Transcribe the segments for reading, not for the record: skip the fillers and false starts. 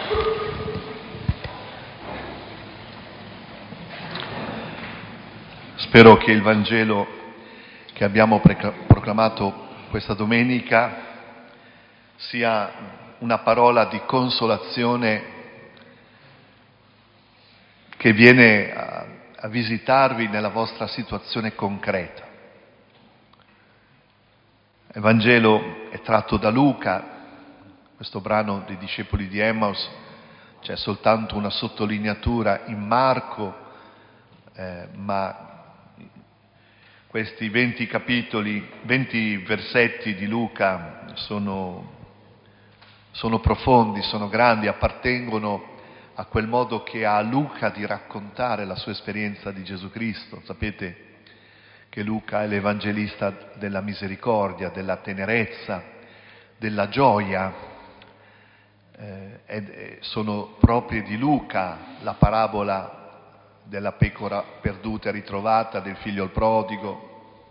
Spero che il Vangelo che abbiamo proclamato questa domenica sia una parola di consolazione che viene a visitarvi nella vostra situazione concreta. Il Vangelo è tratto da Luca, questo brano dei discepoli di Emmaus, c'è soltanto una sottolineatura in Marco, ma questi 20 capitoli, 20 versetti di Luca sono profondi, sono grandi, appartengono a quel modo che ha Luca di raccontare la sua esperienza di Gesù Cristo. Sapete che Luca è l'evangelista della misericordia, della tenerezza, della gioia. Sono proprie di Luca la parabola della pecora perduta e ritrovata, del figlio il prodigo.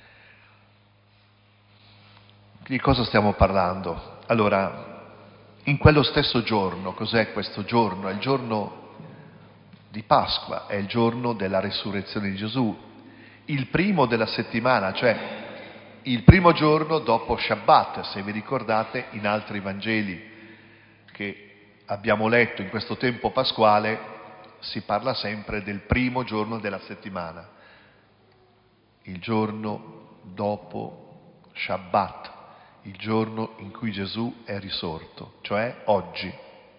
Di cosa stiamo parlando? Allora, in quello stesso giorno, cos'è questo giorno? È il giorno di Pasqua, è il giorno della resurrezione di Gesù, il primo della settimana, cioè il primo giorno dopo Shabbat, se vi ricordate in altri Vangeli che abbiamo letto in questo tempo pasquale, si parla sempre del primo giorno della settimana, il giorno dopo Shabbat, il giorno in cui Gesù è risorto, cioè oggi.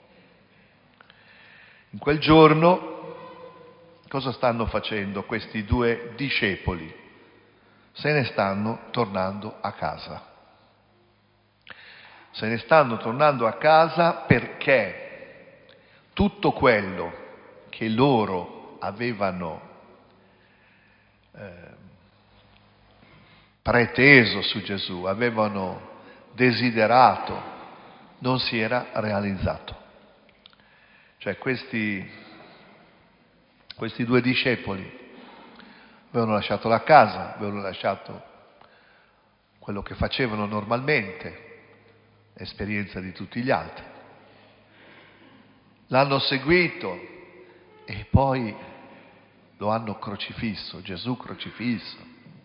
In quel giorno cosa stanno facendo questi due discepoli? Se ne stanno tornando a casa. Se ne stanno tornando a casa perché tutto quello che loro avevano preteso su Gesù, avevano desiderato, non si era realizzato. Cioè questi due discepoli avevano lasciato la casa, avevano lasciato quello che facevano normalmente, esperienza di tutti gli altri. L'hanno seguito e poi lo hanno crocifisso, Gesù crocifisso.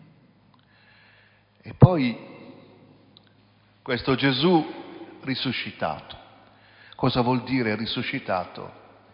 E poi questo Gesù risuscitato. Cosa vuol dire risuscitato?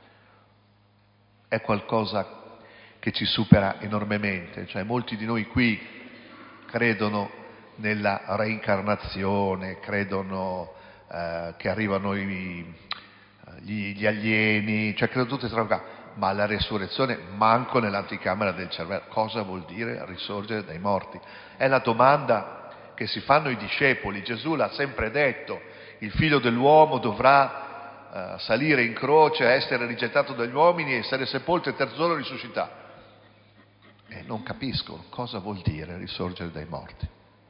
È qualcosa che ci supera enormemente, cioè molti di noi qui credono nella reincarnazione, credono che arrivano gli alieni, cioè credo tutte queste cose, ma la resurrezione manco nell'anticamera del cervello. Cosa vuol dire risorgere dai morti? È la domanda che si fanno i discepoli. Gesù l'ha sempre detto, il figlio dell'uomo dovrà salire in croce, essere rigettato dagli uomini, essere sepolto e il terzo giorno risuscitato. E non capiscono cosa vuol dire risorgere dai morti.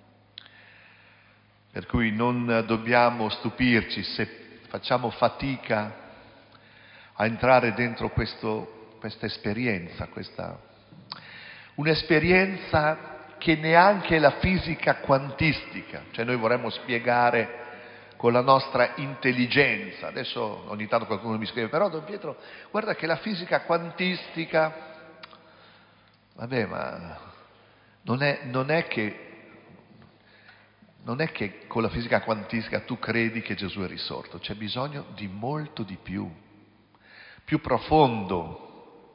Per cui non dobbiamo stupirci se facciamo fatica a entrare dentro questa esperienza, un'esperienza che neanche la fisica quantistica, cioè noi vorremmo spiegare con la nostra intelligenza. Adesso ogni tanto qualcuno mi scrive, però Don Pietro, guarda che la fisica quantistica, vabbè, ma non è che con la fisica quantistica tu credi che Gesù è risorto, c'è bisogno di molto di più profondo.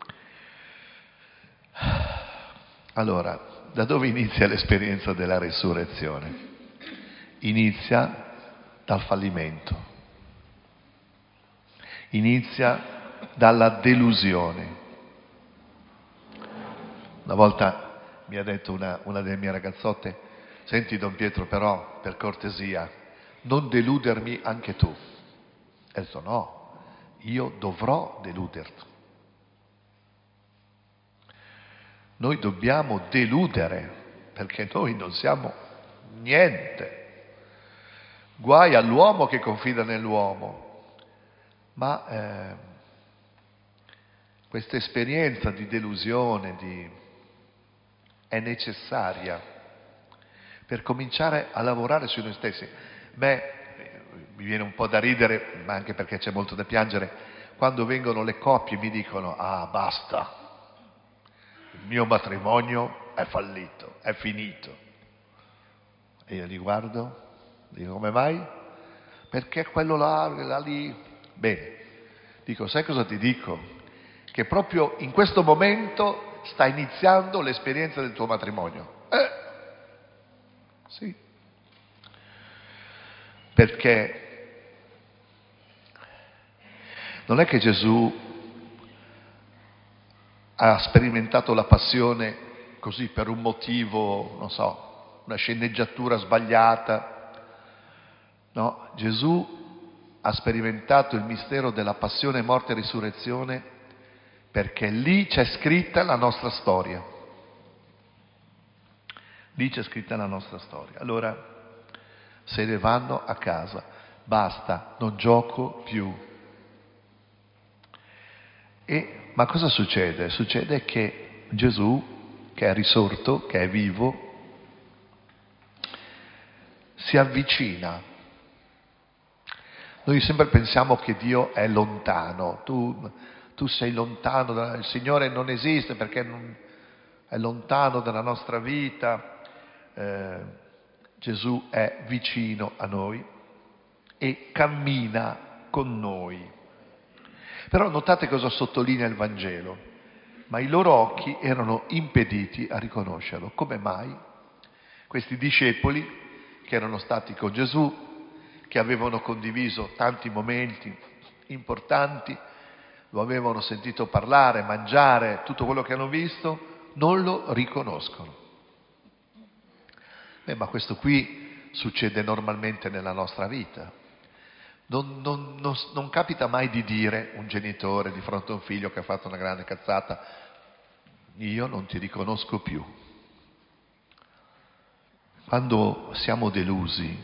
Allora, da dove inizia l'esperienza della resurrezione? Inizia dal fallimento, inizia dalla delusione. Una volta mi ha detto una delle mie ragazzotte, senti Don Pietro, però per cortesia non deludermi anche tu. E ho detto no, io dovrò deluderti. Noi dobbiamo deludere perché noi non siamo niente. Guai all'uomo che confida nell'uomo, ma questa esperienza di delusione è necessaria per cominciare a lavorare su noi stessi. mi viene un po' da ridere, ma anche perché c'è molto da piangere, quando vengono le coppie e mi dicono: ah, basta, il mio matrimonio è fallito, è finito. E io li guardo, dico: come mai? Perché quello là lì... Bene, dico: sai cosa ti dico? Che proprio in questo momento sta iniziando l'esperienza del tuo matrimonio. Sì. Perché non è che Gesù ha sperimentato la passione così per un motivo, non so, una sceneggiatura sbagliata. No, Gesù ha sperimentato il mistero della passione, morte e risurrezione perché lì c'è scritta la nostra storia. Lì c'è scritta la nostra storia. Allora se ne vanno a casa, basta, non gioco più. Ma cosa succede? Succede che Gesù, che è risorto, che è vivo, si avvicina. Noi sempre pensiamo che Dio è lontano, tu sei lontano, il Signore non esiste perché è lontano dalla nostra vita. Gesù è vicino a noi e cammina con noi. Però notate cosa sottolinea il Vangelo: ma i loro occhi erano impediti a riconoscerlo. Come mai? Questi discepoli che erano stati con Gesù, che avevano condiviso tanti momenti importanti, lo avevano sentito parlare, mangiare, tutto quello che hanno visto, non lo riconoscono. Ma questo qui succede normalmente nella nostra vita. Non capita mai di dire un genitore di fronte a un figlio che ha fatto una grande cazzata: io non ti riconosco più. Quando siamo delusi,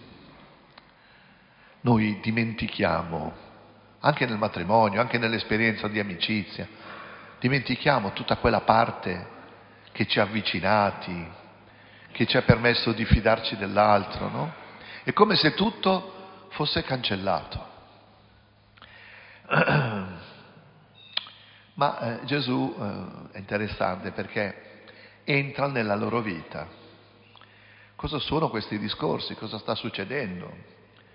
noi dimentichiamo, anche nel matrimonio, anche nell'esperienza di amicizia, dimentichiamo tutta quella parte che ci ha avvicinati, che ci ha permesso di fidarci dell'altro, no? È come se tutto fosse cancellato. Ma Gesù è interessante perché entra nella loro vita. Cosa sono questi discorsi? Cosa sta succedendo?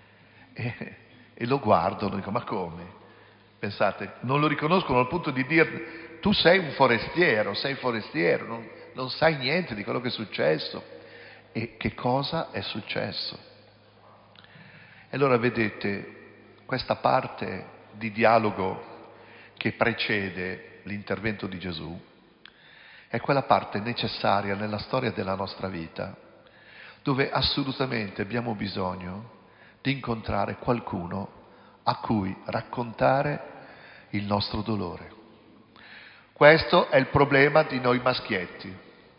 E lo guardano, dico: ma come? Pensate, non lo riconoscono al punto di dire: tu sei un forestiero, non sai niente di quello che è successo. E che cosa è successo? E allora vedete, questa parte di dialogo che precede l'intervento di Gesù è quella parte necessaria nella storia della nostra vita, dove assolutamente abbiamo bisogno di incontrare qualcuno a cui raccontare il nostro dolore. Questo è il problema di noi maschietti,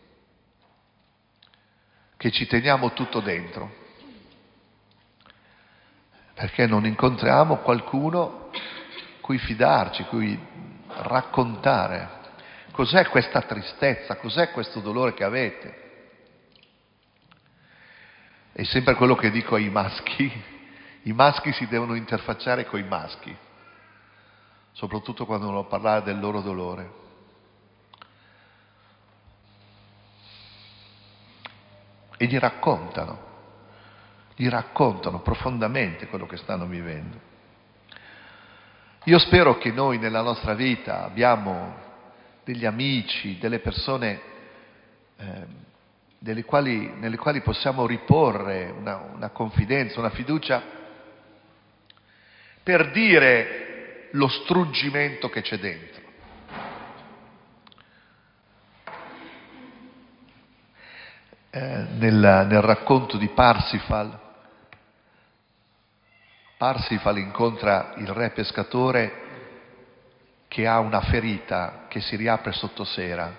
che ci teniamo tutto dentro, perché non incontriamo qualcuno cui fidarci, cui raccontare cos'è questa tristezza, cos'è questo dolore che avete. È sempre quello che dico ai maschi: i maschi si devono interfacciare coi maschi, soprattutto quando devono parlare del loro dolore. E gli raccontano profondamente quello che stanno vivendo. Io spero che noi nella nostra vita abbiamo degli amici, delle persone nelle quali possiamo riporre una confidenza, una fiducia, per dire lo struggimento che c'è dentro. Nel racconto di Parsifal incontra il re pescatore che ha una ferita che si riapre sottosera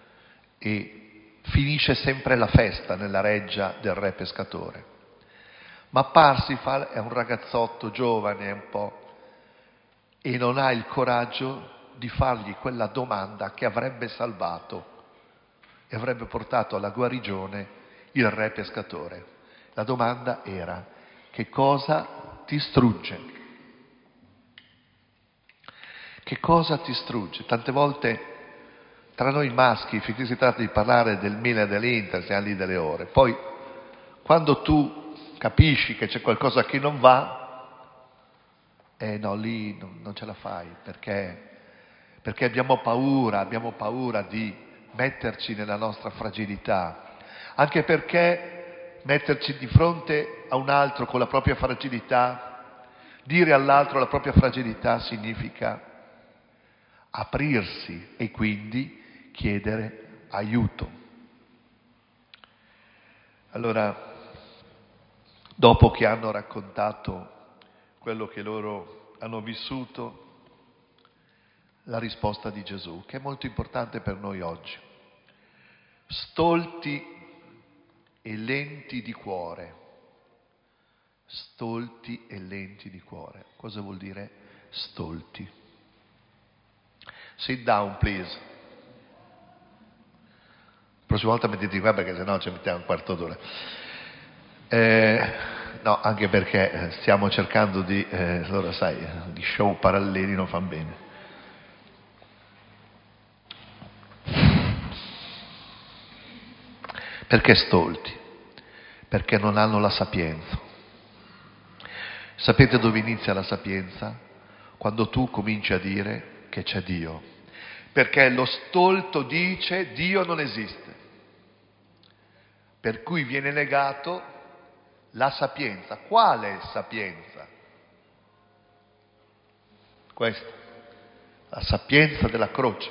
e finisce sempre la festa nella reggia del re pescatore. Ma Parsifal è un ragazzotto giovane un po' e non ha il coraggio di fargli quella domanda che avrebbe salvato e avrebbe portato alla guarigione il re pescatore. La domanda era: che cosa ti strugge? Che cosa ti strugge? Tante volte tra noi maschi, finché si tratta di parlare del Milan e dell'Inter, siamo lì delle ore. Poi, quando tu capisci che c'è qualcosa che non va, no, lì non ce la fai, perché abbiamo paura di metterci nella nostra fragilità, anche perché metterci di fronte a un altro con la propria fragilità, dire all'altro la propria fragilità significa aprirsi e quindi chiedere aiuto. Allora, dopo che hanno raccontato quello che loro hanno vissuto, la risposta di Gesù, che è molto importante per noi oggi. Stolti e lenti di cuore. Stolti e lenti di cuore. Cosa vuol dire stolti? Sit down, please. La prossima volta mettiti qua perché sennò ci mettiamo un quarto d'ora. No, anche perché stiamo cercando di, allora sai, di show paralleli non fanno bene. Perché stolti? Perché non hanno la sapienza. Sapete dove inizia la sapienza? Quando tu cominci a dire che c'è Dio. Perché lo stolto dice Dio non esiste. Per cui viene negato la sapienza. Quale sapienza? Questa. La sapienza della croce.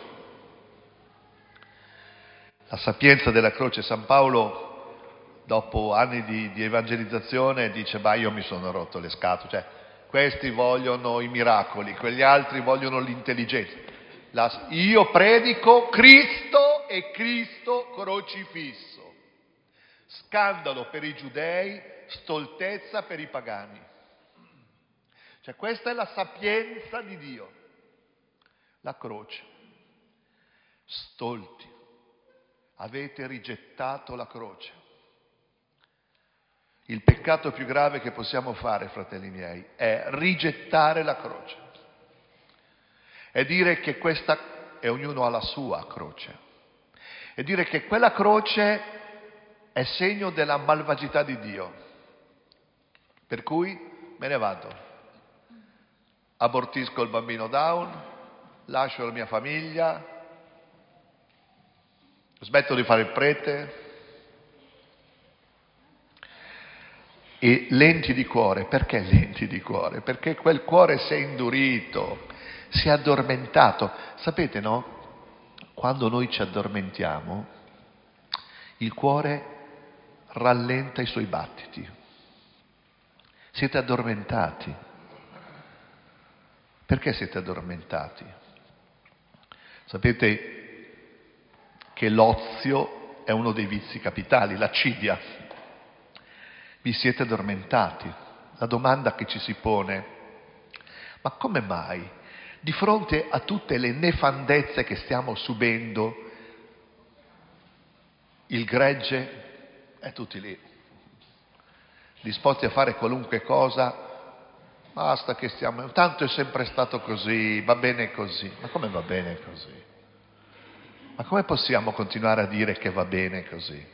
La sapienza della croce. San Paolo, dopo anni di evangelizzazione, dice: ma io mi sono rotto le scatole. Cioè, questi vogliono i miracoli, quegli altri vogliono l'intelligenza. Io predico Cristo e Cristo crocifisso. Scandalo per i giudei, stoltezza per i pagani. Cioè, questa è la sapienza di Dio. La croce. Stolti. Avete rigettato la croce. Il peccato più grave che possiamo fare, fratelli miei, è rigettare la croce. È dire che questa, e ognuno ha la sua croce, è dire che quella croce è segno della malvagità di Dio. Per cui me ne vado. Abortisco il bambino Down, lascio la mia famiglia, smetto di fare il prete. E lenti di cuore, perché lenti di cuore? Perché quel cuore si è indurito, si è addormentato. Sapete, no? Quando noi ci addormentiamo, il cuore rallenta i suoi battiti. Siete addormentati. Perché siete addormentati? Sapete che l'ozio è uno dei vizi capitali, l'accidia. Vi siete addormentati. La domanda che ci si pone: ma come mai, di fronte a tutte le nefandezze che stiamo subendo, il gregge è tutti lì, disposti a fare qualunque cosa? Basta che stiamo, tanto è sempre stato così, va bene così. Ma come va bene così? Ma come possiamo continuare a dire che va bene così?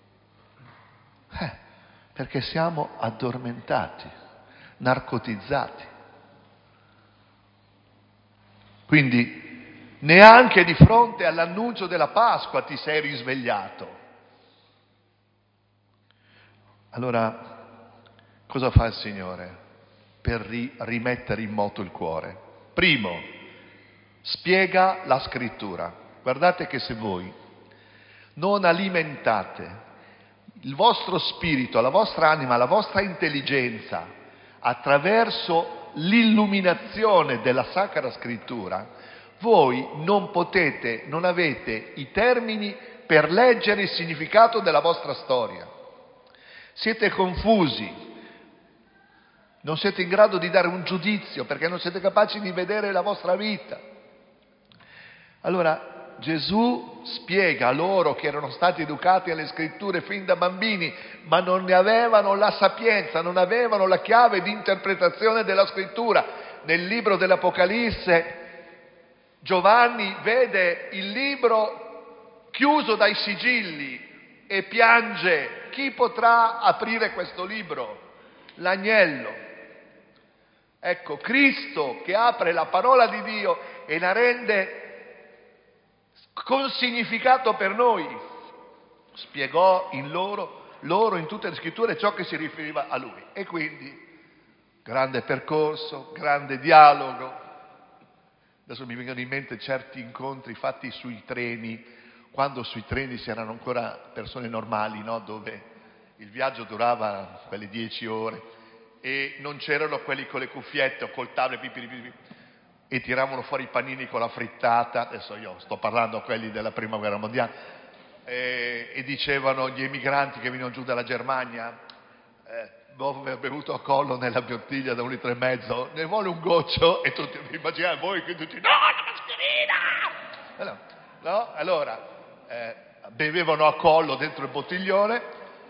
Perché siamo addormentati, narcotizzati. Quindi neanche di fronte all'annuncio della Pasqua ti sei risvegliato. Allora, cosa fa il Signore per rimettere in moto il cuore? Primo, spiega la Scrittura. Guardate che se voi non alimentate il vostro spirito, la vostra anima, la vostra intelligenza attraverso l'illuminazione della Sacra Scrittura, voi non avete i termini per leggere il significato della vostra storia. Siete confusi, non siete in grado di dare un giudizio perché non siete capaci di vedere la vostra vita. Allora, Gesù spiega loro che erano stati educati alle scritture fin da bambini, ma non ne avevano la sapienza, non avevano la chiave di interpretazione della scrittura. Nel libro dell'Apocalisse Giovanni vede il libro chiuso dai sigilli e piange. Chi potrà aprire questo libro? L'agnello. Ecco, Cristo che apre la parola di Dio e la rende con significato per noi, spiegò in loro in tutte le scritture ciò che si riferiva a Lui. E quindi, grande percorso, grande dialogo. Adesso mi vengono in mente certi incontri fatti sui treni, quando sui treni si erano ancora persone normali, no? Dove il viaggio durava quelle 10 ore e non c'erano quelli con le cuffiette o col tablet e tiravano fuori i panini con la frittata. Adesso io sto parlando a quelli della prima guerra mondiale, e dicevano gli emigranti che venivano giù dalla Germania, dopo aver bevuto a collo nella bottiglia da 1,5 litri, ne vuole un goccio? E tutti, immaginate voi che tutti, no, la mascherina! No? Allora, bevevano a collo dentro il bottiglione,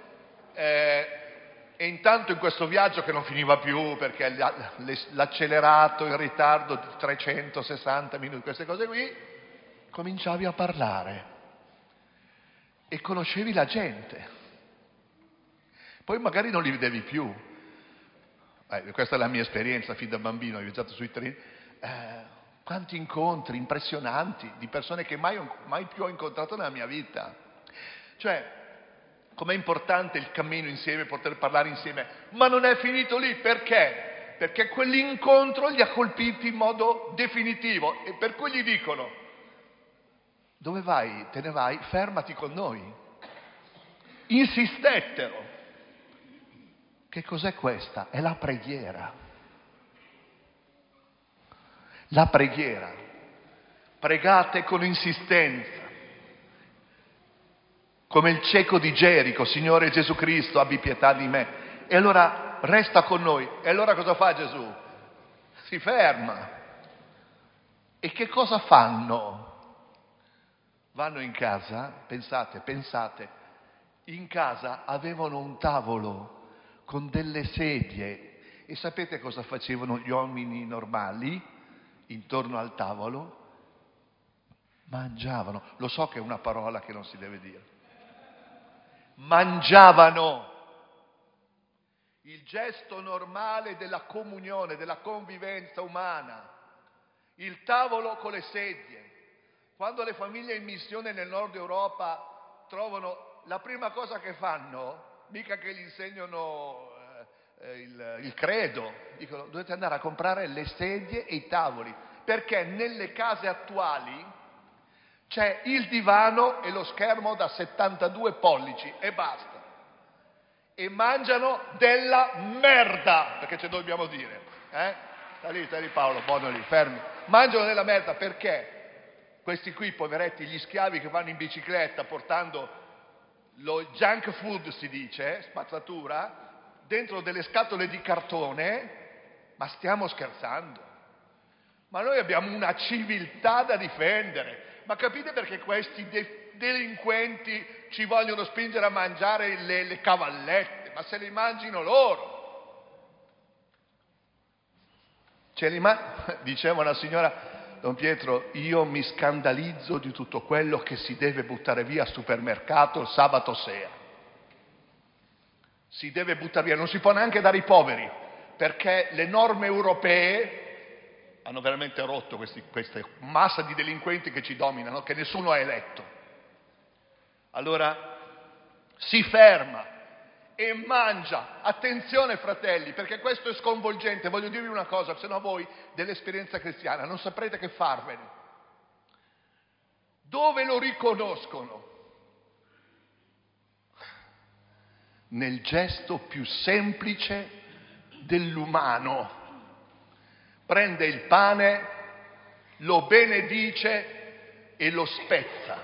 e intanto in questo viaggio che non finiva più perché l'accelerato, il ritardo di 360 minuti, queste cose qui, cominciavi a parlare e conoscevi la gente. Poi magari non li vedevi più. Questa è la mia esperienza fin da bambino, ho viaggiato sui treni. Quanti incontri impressionanti di persone che mai più ho incontrato nella mia vita. Cioè, com'è importante il cammino insieme, poter parlare insieme, ma non è finito lì. Perché? Perché quell'incontro li ha colpiti in modo definitivo e per cui gli dicono: dove vai? Te ne vai? Fermati con noi. Insistettero. Che cos'è questa? È la preghiera. La preghiera. Pregate con insistenza. Come il cieco di Gerico: Signore Gesù Cristo, abbi pietà di me. E allora resta con noi. E allora cosa fa Gesù? Si ferma. E che cosa fanno? Vanno in casa, pensate, in casa avevano un tavolo con delle sedie. E sapete cosa facevano gli uomini normali intorno al tavolo? Mangiavano. Lo so che è una parola che non si deve dire. Mangiavano. Il gesto normale della comunione, della convivenza umana. Il tavolo con le sedie. Quando le famiglie in missione nel nord Europa trovano, la prima cosa che fanno, mica che gli insegnano il credo, dicono: dovete andare a comprare le sedie e i tavoli, perché nelle case attuali c'è il divano e lo schermo da 72 pollici e basta. E mangiano della merda, perché ce dobbiamo dire. Sta lì Paolo, buono lì, fermi. Mangiano della merda perché questi qui, poveretti, gli schiavi che vanno in bicicletta portando lo junk food, si dice, spazzatura, dentro delle scatole di cartone, ma stiamo scherzando? Ma noi abbiamo una civiltà da difendere. Ma capite perché questi delinquenti ci vogliono spingere a mangiare le cavallette? Ma se le immagino loro. Diceva una signora: Don Pietro, io mi scandalizzo di tutto quello che si deve buttare via al supermercato il sabato sera. Si deve buttare via, non si può neanche dare ai poveri, perché le norme europee hanno veramente rotto questa massa di delinquenti che ci dominano, che nessuno ha eletto. Allora si ferma e mangia. Attenzione fratelli, perché questo è sconvolgente. Voglio dirvi una cosa, se no voi dell'esperienza cristiana non saprete che farvene. Dove lo riconoscono? Nel gesto più semplice dell'umano. Prende il pane, lo benedice e lo spezza.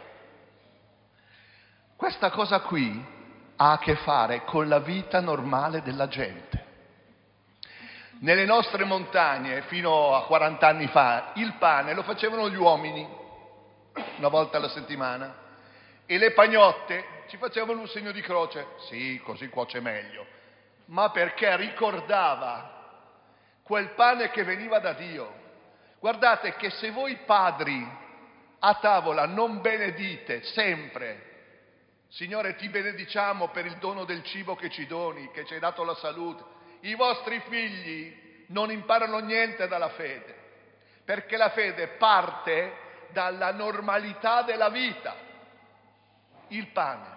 Questa cosa qui ha a che fare con la vita normale della gente. Nelle nostre montagne, fino a 40 anni fa, il pane lo facevano gli uomini. una volta alla settimana, e le pagnotte ci facevano un segno di croce. Sì, così cuoce meglio, ma perché ricordava quel pane che veniva da Dio. Guardate che se voi padri a tavola non benedite sempre, Signore ti benediciamo per il dono del cibo che ci doni, che ci hai dato la salute, i vostri figli non imparano niente dalla fede, perché la fede parte dalla normalità della vita. Il pane,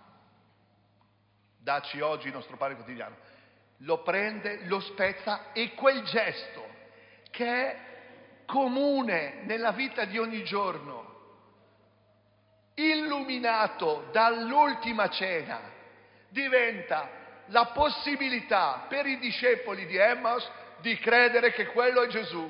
dacci oggi il nostro pane quotidiano, lo prende, lo spezza, e quel gesto che è comune nella vita di ogni giorno, illuminato dall'ultima cena, diventa la possibilità per i discepoli di Emmaus di credere che quello è Gesù.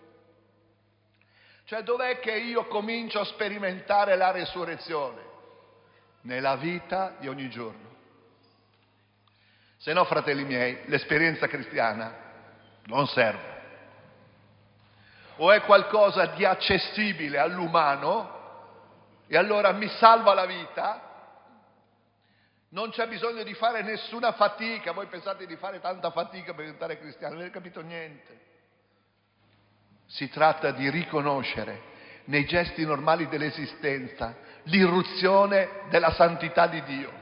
Cioè, dov'è che io comincio a sperimentare la resurrezione? Nella vita di ogni giorno. Se no, fratelli miei, l'esperienza cristiana non serve. O è qualcosa di accessibile all'umano, e allora mi salva la vita, non c'è bisogno di fare nessuna fatica. Voi pensate di fare tanta fatica per diventare cristiani, non avete capito niente. Si tratta di riconoscere nei gesti normali dell'esistenza l'irruzione della santità di Dio.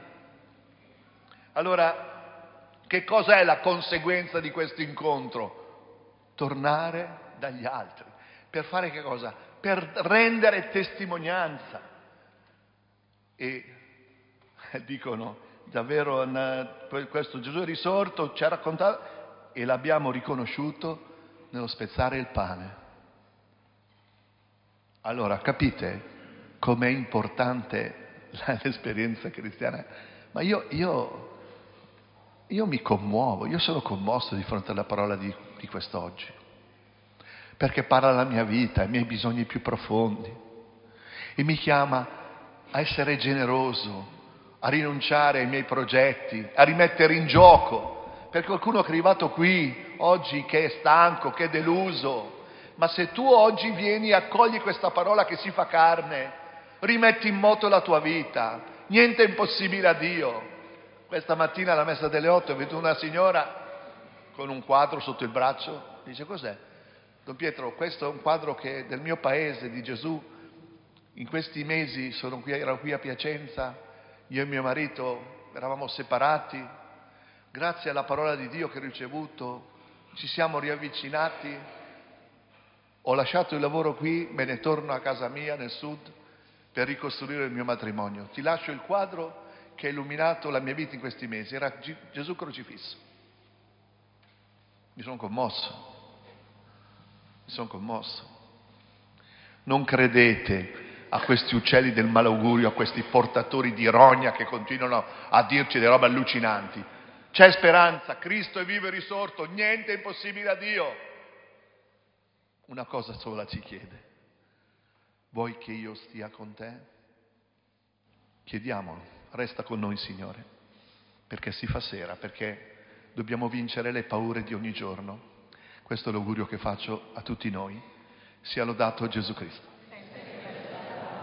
Allora, che cosa è la conseguenza di questo incontro? Tornare dagli altri. Per fare che cosa? Per rendere testimonianza. E dicono, davvero questo Gesù è risorto, ci ha raccontato, e l'abbiamo riconosciuto nello spezzare il pane. Allora, capite com'è importante l'esperienza cristiana? Ma io mi commuovo, io sono commosso di fronte alla parola di quest'oggi, perché parla alla mia vita, ai miei bisogni più profondi, e mi chiama a essere generoso, a rinunciare ai miei progetti, a rimettere in gioco. Per qualcuno che è arrivato qui oggi che è stanco, che è deluso, ma se tu oggi vieni e accogli questa parola che si fa carne, rimetti in moto la tua vita, niente è impossibile a Dio. Questa mattina alla messa delle 8 ho veduto una signora con un quadro sotto il braccio, dice: cos'è? Don Pietro, questo è un quadro che del mio paese, di Gesù. In questi mesi ero qui a Piacenza, io e mio marito eravamo separati, grazie alla parola di Dio che ho ricevuto ci siamo riavvicinati, ho lasciato il lavoro qui, me ne torno a casa mia nel sud per ricostruire il mio matrimonio. Ti lascio il quadro che ha illuminato la mia vita in questi mesi, era Gesù crocifisso. Mi sono commosso. Non credete a questi uccelli del malaugurio, a questi portatori di rogna che continuano a dirci delle robe allucinanti. C'è speranza, Cristo è vivo e risorto, niente è impossibile a Dio. Una cosa sola ci chiede: vuoi che io stia con te? Chiediamolo, resta con noi, Signore, perché si fa sera, perché dobbiamo vincere le paure di ogni giorno. Questo è l'augurio che faccio a tutti noi. Sia lodato Gesù Cristo.